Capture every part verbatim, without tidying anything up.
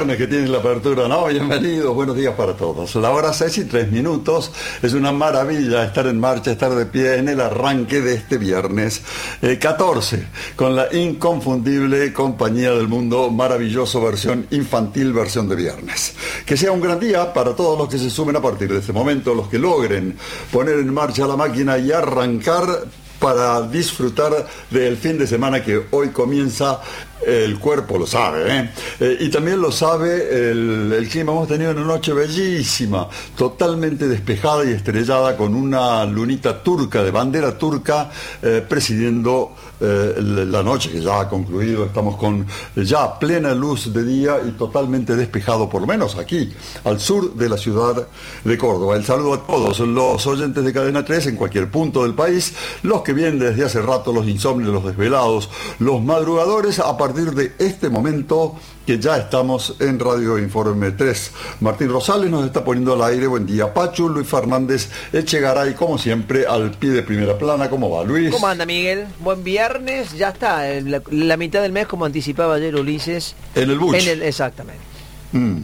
viernes que tiene la apertura, ¿no? Bienvenidos, buenos días para todos. La hora seis y tres minutos, es una maravilla estar en marcha, estar de pie en el arranque de este viernes eh, catorce, con la inconfundible compañía del mundo, maravilloso versión infantil, versión de viernes. Que sea un gran día para todos los que se sumen a partir de este momento, los que logren poner en marcha la máquina y arrancar para disfrutar del fin de semana que hoy comienza. El cuerpo lo sabe, ¿eh? Eh, y también lo sabe el, el clima. Hemos tenido una noche bellísima, totalmente despejada y estrellada, con una lunita turca, de bandera turca, eh, presidiendo eh, la noche que ya ha concluido. Estamos con ya plena luz de día y totalmente despejado, por lo menos aquí, al sur de la ciudad de Córdoba. El saludo a todos los oyentes de Cadena tres en cualquier punto del país, los que vienen desde hace rato, los insomnios, los desvelados, los madrugadores, a partir de este momento que ya estamos en Radio Informe tres. Martín Rosales nos está poniendo al aire. Buen día, Pachu. Luis Fernández Echegaray, como siempre, al pie de primera plana. ¿Cómo va, Luis? ¿Cómo anda, Miguel? Buen viernes, ya está, la, la mitad del mes, como anticipaba ayer Ulises. En el Buch. En el, exactamente. Mm.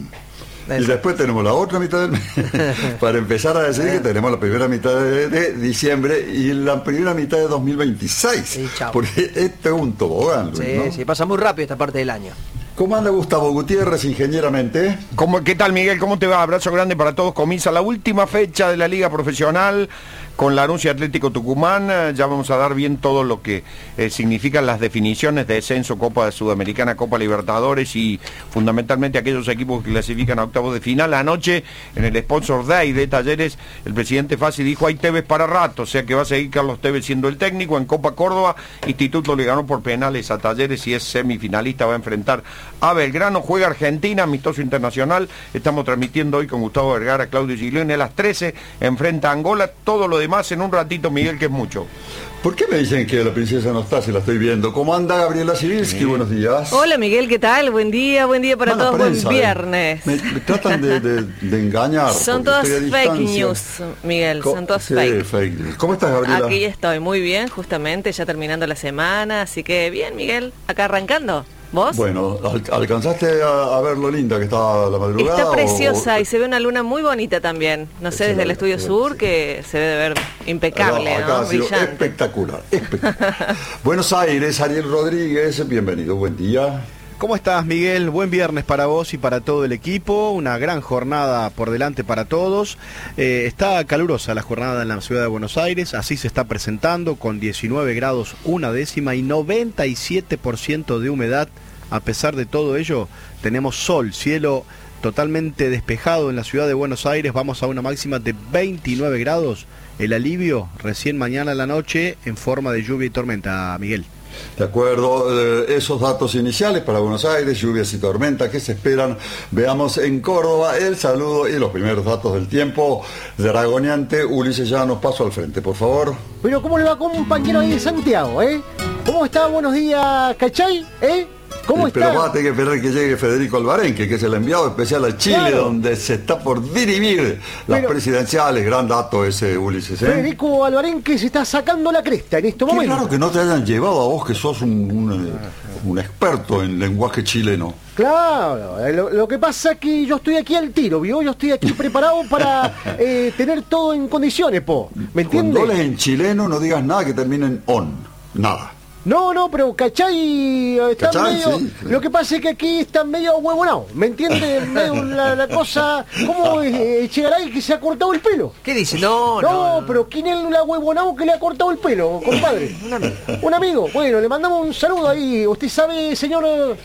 Y después tenemos la otra mitad del mes, para empezar a decir que tenemos la primera mitad de, de diciembre y la primera mitad de dos mil veintiséis. Sí, porque este es un tobogán, Luis, sí, ¿no? sí, pasa muy rápido esta parte del año. ¿Cómo anda Gustavo Gutiérrez, ingenieramente? ¿Cómo, ¿Qué tal, Miguel? ¿Cómo te va? Abrazo grande para todos. Comienza la última fecha de la Liga Profesional con la Anuncia Atlético Tucumán. Ya vamos a dar bien todo lo que eh, significan las definiciones de descenso, Copa Sudamericana, Copa Libertadores y fundamentalmente aquellos equipos que clasifican a octavos de final. Anoche, en el Sponsor Day de Talleres, el presidente Fassi dijo: hay Tevez para rato, o sea que va a seguir Carlos Tevez siendo el técnico. En Copa Córdoba, Instituto le ganó por penales a Talleres y es semifinalista, va a enfrentar a Belgrano. Juega Argentina, amistoso internacional. Estamos transmitiendo hoy con Gustavo Vergara, Claudio Giglione. A las trece enfrenta a Angola. Todo lo demás en un ratito, Miguel, que es mucho. ¿Por qué me dicen que la princesa no está si la estoy viendo? ¿Cómo anda Gabriela Sibilski? Sí. Buenos días. Hola, Miguel, ¿qué tal? Buen día, buen día para Mala todos, prensa, buen viernes. Eh. Me, me tratan de, de, de engañar. Son todas fake news, Miguel, Co son todas sí, fake. fake news. ¿Cómo estás, Gabriela? Aquí estoy, muy bien, justamente, ya terminando la semana, así que bien, Miguel, acá arrancando. ¿Vos? Bueno, ¿al ¿alcanzaste a, a ver lo linda que está la madrugada? Está preciosa o... y se ve una luna muy bonita también. No sé, desde el estudio excelente, sur, que se debe ver impecable, acá, acá ¿no? Brillante. Espectacular, espectacular. Buenos Aires, Ariel Rodríguez, bienvenido, buen día. ¿Cómo estás, Miguel? Buen viernes para vos y para todo el equipo, una gran jornada por delante para todos. Eh, está calurosa la jornada en la ciudad de Buenos Aires, así se está presentando, con diecinueve grados una décima y noventa y siete por ciento de humedad. A pesar de todo ello, tenemos sol, cielo totalmente despejado en la ciudad de Buenos Aires. Vamos a una máxima de veintinueve grados. El alivio recién mañana a la noche en forma de lluvia y tormenta, Miguel. De acuerdo, eh, esos datos iniciales para Buenos Aires, lluvias y tormentas que se esperan. Veamos en Córdoba el saludo y los primeros datos del tiempo. Dragoneante, Ulises Llanos, paso al frente, por favor. Pero ¿cómo le va, compañero ahí de Santiago, eh? ¿Cómo está? Buenos días, ¿cachai? ¿Eh? ¿Cómo Pero está? va a tener que esperar que llegue Federico Alvarenque, que es el enviado especial a Chile, claro, donde se está por dirimir las Pero, presidenciales. Gran dato ese, Ulises, ¿eh? Federico Alvarenque se está sacando la cresta en este Qué momento. Claro que no te hayan llevado a vos, que sos un, un, un experto en lenguaje chileno. Claro, lo, lo que pasa es que yo estoy aquí al tiro, ¿vio? Yo estoy aquí preparado para eh, tener todo en condiciones, po. ¿Me entiendes? Cuando hables en chileno no digas nada que termine en on, nada. No, no, pero ¿cachai? Está ¿Cachai? medio, Sí, sí. Lo que pasa es que aquí está medio huevonado, ¿me entiendes? Medio la, la cosa, ¿cómo eh, Echegaray que se ha cortado el pelo? ¿Qué dice? No, no, no, no, pero ¿quién es el huevonado que le ha cortado el pelo, compadre? Un amigo. Un amigo, bueno, le mandamos un saludo ahí. Usted sabe, señor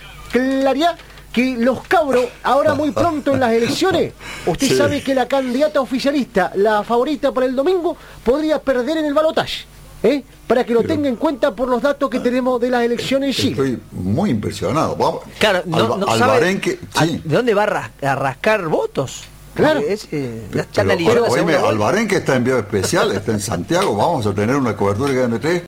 Clariá, que los cabros, ahora muy pronto en las elecciones, usted sí. sabe que la candidata oficialista, la favorita para el domingo, podría perder en el balotaje. ¿Eh? Para que lo Pero, tenga en cuenta por los datos que tenemos de las elecciones en Chile. Estoy muy impresionado. Vamos, claro, no, Alba, no Alvarenque, sabe sí. ¿de dónde va a, ras a rascar votos? Claro. Es, eh, pero, pero, oíme, Alvarenque está enviado especial, está en Santiago. Vamos a tener una cobertura de N tres